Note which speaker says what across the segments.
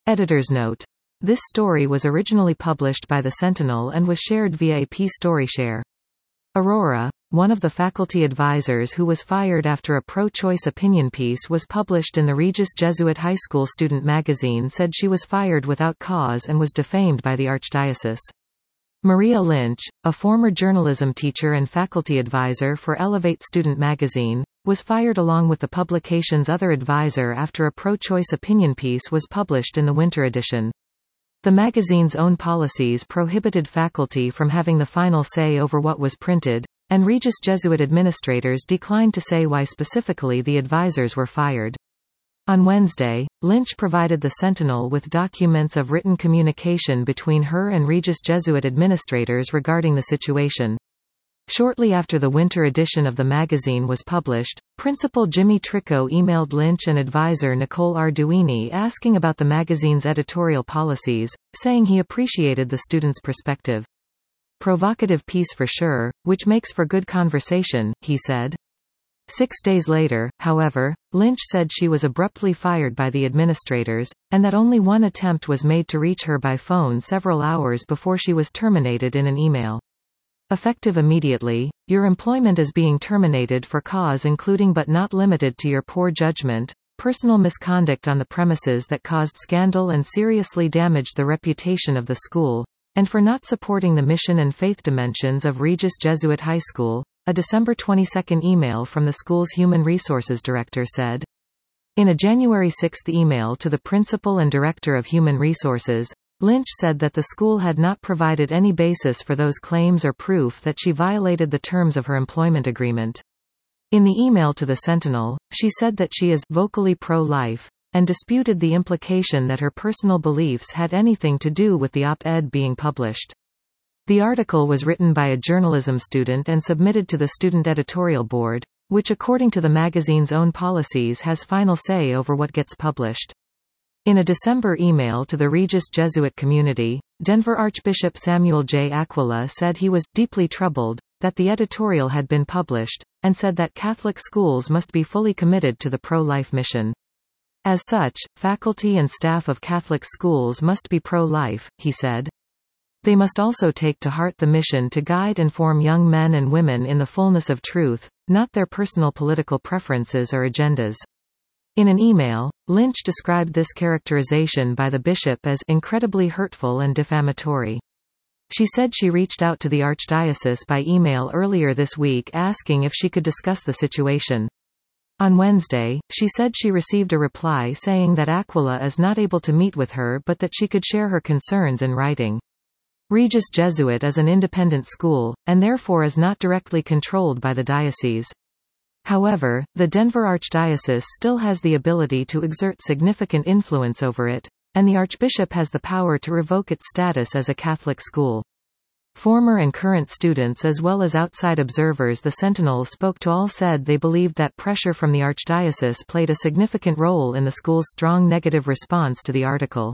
Speaker 1: Editor's note. This story was originally published by the Sentinel and was shared via AP StoryShare. Aurora, one of the faculty advisors who was fired after a pro-choice opinion piece was published in the Regis Jesuit High School student magazine, said she was fired without cause and was defamed by the Archdiocese. Maria Lynch, a former journalism teacher and faculty advisor for Elevate Student magazine, was fired along with the publication's other advisor after a pro-choice opinion piece was published in the winter edition. The magazine's own policies prohibited faculty from having the final say over what was printed, and Regis Jesuit administrators declined to say why specifically the advisors were fired. On Wednesday, Lynch provided the Sentinel with documents of written communication between her and Regis Jesuit administrators regarding the situation. Shortly after the winter edition of the magazine was published, Principal Jimmy Tricot emailed Lynch and advisor Nicole Arduini asking about the magazine's editorial policies, saying he appreciated the student's perspective. "Provocative piece for sure, which makes for good conversation," he said. 6 days later, however, Lynch said she was abruptly fired by the administrators, and that only one attempt was made to reach her by phone several hours before she was terminated in an email. "Effective immediately, your employment is being terminated for cause including but not limited to your poor judgment, personal misconduct on the premises that caused scandal and seriously damaged the reputation of the school, and for not supporting the mission and faith dimensions of Regis Jesuit High School," a December 22 email from the school's Human Resources Director said. In a January 6 email to the Principal and Director of Human Resources, Lynch said that the school had not provided any basis for those claims or proof that she violated the terms of her employment agreement. In the email to the Sentinel, she said that she is vocally pro-life, and disputed the implication that her personal beliefs had anything to do with the op-ed being published. The article was written by a journalism student and submitted to the student editorial board, which according to the magazine's own policies has final say over what gets published. In a December email to the Regis Jesuit community, Denver Archbishop Samuel J. Aquila said he was deeply troubled that the editorial had been published, and said that Catholic schools must be fully committed to the pro-life mission. As such, faculty and staff of Catholic schools must be pro-life, he said. They must also take to heart the mission to guide and form young men and women in the fullness of truth, not their personal political preferences or agendas. In an email, Lynch described this characterization by the bishop as incredibly hurtful and defamatory. She said she reached out to the Archdiocese by email earlier this week asking if she could discuss the situation. On Wednesday, she said she received a reply saying that Aquila is not able to meet with her but that she could share her concerns in writing. Regis Jesuit is an independent school, and therefore is not directly controlled by the diocese. However, the Denver Archdiocese still has the ability to exert significant influence over it, and the Archbishop has the power to revoke its status as a Catholic school. Former and current students as well as outside observers the Sentinel spoke to all said they believed that pressure from the Archdiocese played a significant role in the school's strong negative response to the article.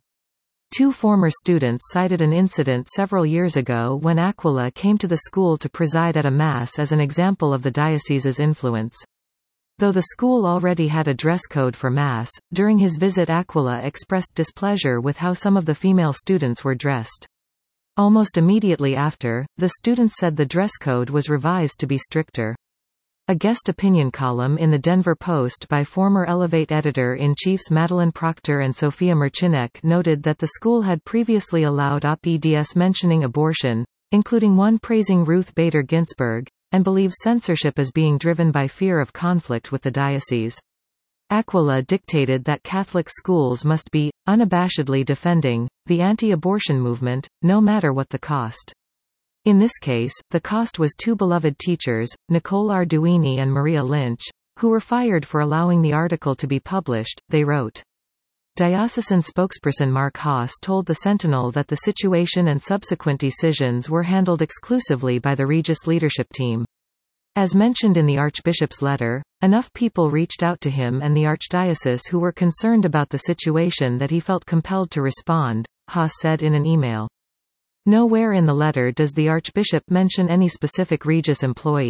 Speaker 1: 2 former students cited an incident several years ago when Aquila came to the school to preside at a mass as an example of the diocese's influence. Though the school already had a dress code for mass, during his visit Aquila expressed displeasure with how some of the female students were dressed. Almost immediately after, the students said the dress code was revised to be stricter. A guest opinion column in the Denver Post by former Elevate editor-in-chiefs Madeline Proctor and Sophia Merchinek noted that the school had previously allowed op-eds mentioning abortion, including one praising Ruth Bader Ginsburg, and believes censorship is being driven by fear of conflict with the diocese. Aquila dictated that Catholic schools must be, unabashedly defending, the anti-abortion movement, no matter what the cost. In this case, the cost was 2 beloved teachers, Nicole Arduini and Maria Lynch, who were fired for allowing the article to be published, they wrote. Diocesan spokesperson Mark Haas told the Sentinel that the situation and subsequent decisions were handled exclusively by the Regis leadership team. As mentioned in the Archbishop's letter, enough people reached out to him and the Archdiocese who were concerned about the situation that he felt compelled to respond, Haas said in an email. Nowhere in the letter does the Archbishop mention any specific Regis employee,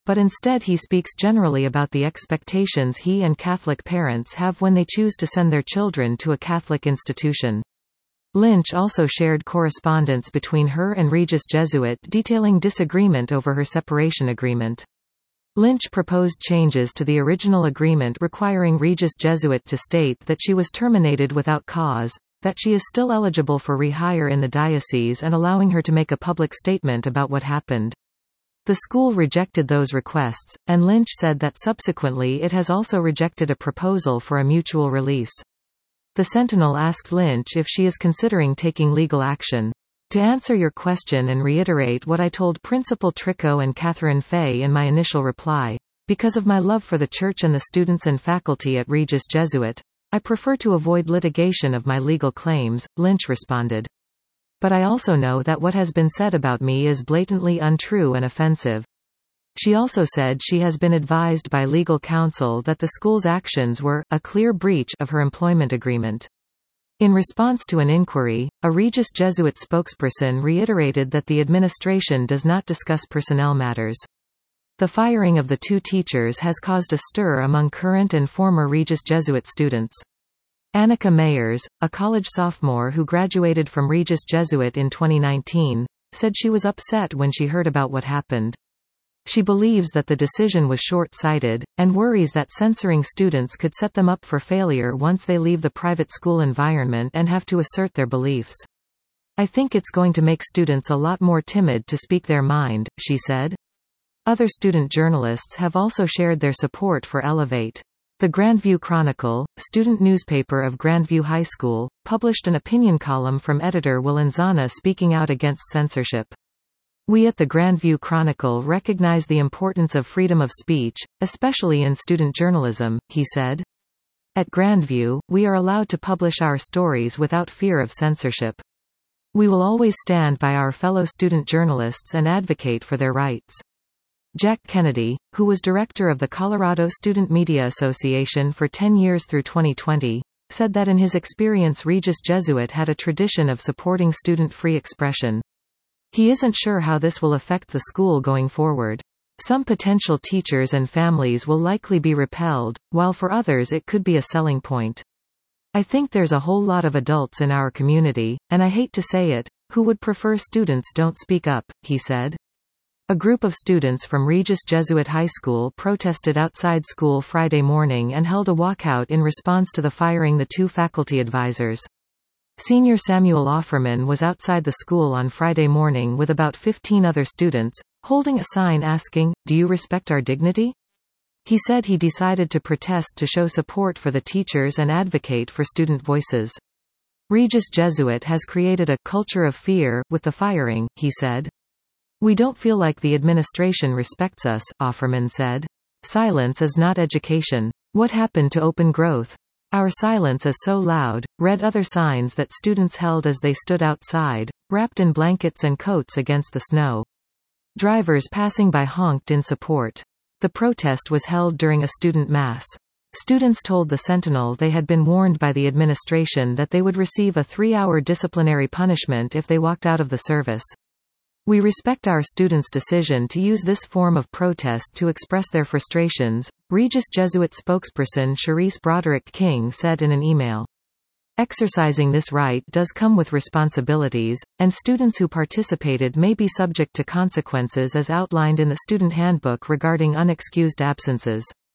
Speaker 1: but instead he speaks generally about the expectations he and Catholic parents have when they choose to send their children to a Catholic institution. Lynch also shared correspondence between her and Regis Jesuit detailing disagreement over her separation agreement. Lynch proposed changes to the original agreement requiring Regis Jesuit to state that she was terminated without cause, that she is still eligible for rehire in the diocese, and allowing her to make a public statement about what happened. The school rejected those requests, and Lynch said that subsequently it has also rejected a proposal for a mutual release. The Sentinel asked Lynch if she is considering taking legal action. To answer your question and reiterate what I told Principal Tricot and Catherine Fay in my initial reply, because of my love for the Church and the students and faculty at Regis Jesuit, I prefer to avoid litigation of my legal claims, Lynch responded. But I also know that what has been said about me is blatantly untrue and offensive. She also said she has been advised by legal counsel that the school's actions were a clear breach of her employment agreement. In response to an inquiry, a Regis Jesuit spokesperson reiterated that the administration does not discuss personnel matters. The firing of the two teachers has caused a stir among current and former Regis Jesuit students. Annika Meyers, a college sophomore who graduated from Regis Jesuit in 2019, said she was upset when she heard about what happened. She believes that the decision was short-sighted, and worries that censoring students could set them up for failure once they leave the private school environment and have to assert their beliefs. I think it's going to make students a lot more timid to speak their mind, she said. Other student journalists have also shared their support for Elevate. The Grandview Chronicle, student newspaper of Grandview High School, published an opinion column from editor Will Nzana speaking out against censorship. We at the Grandview Chronicle recognize the importance of freedom of speech, especially in student journalism, he said. At Grandview, we are allowed to publish our stories without fear of censorship. We will always stand by our fellow student journalists and advocate for their rights. Jack Kennedy, who was director of the Colorado Student Media Association for 10 years through 2020, said that in his experience Regis Jesuit had a tradition of supporting student-free expression. He isn't sure how this will affect the school going forward. Some potential teachers and families will likely be repelled, while for others it could be a selling point. I think there's a whole lot of adults in our community, and I hate to say it, who would prefer students don't speak up, he said. A group of students from Regis Jesuit High School protested outside school Friday morning and held a walkout in response to the firing the two faculty advisors. Senior Samuel Offerman was outside the school on Friday morning with about 15 other students, holding a sign asking, "Do you respect our dignity?" He said he decided to protest to show support for the teachers and advocate for student voices. Regis Jesuit has created a culture of fear with the firing, he said. We don't feel like the administration respects us, Offerman said. Silence is not education. What happened to open growth? Our silence is so loud, read other signs that students held as they stood outside, wrapped in blankets and coats against the snow. Drivers passing by honked in support. The protest was held during a student mass. Students told the Sentinel they had been warned by the administration that they would receive a 3-hour disciplinary punishment if they walked out of the service. We respect our students' decision to use this form of protest to express their frustrations, Regis Jesuit spokesperson Charisse Broderick King said in an email. Exercising this right does come with responsibilities, and students who participated may be subject to consequences as outlined in the student handbook regarding unexcused absences.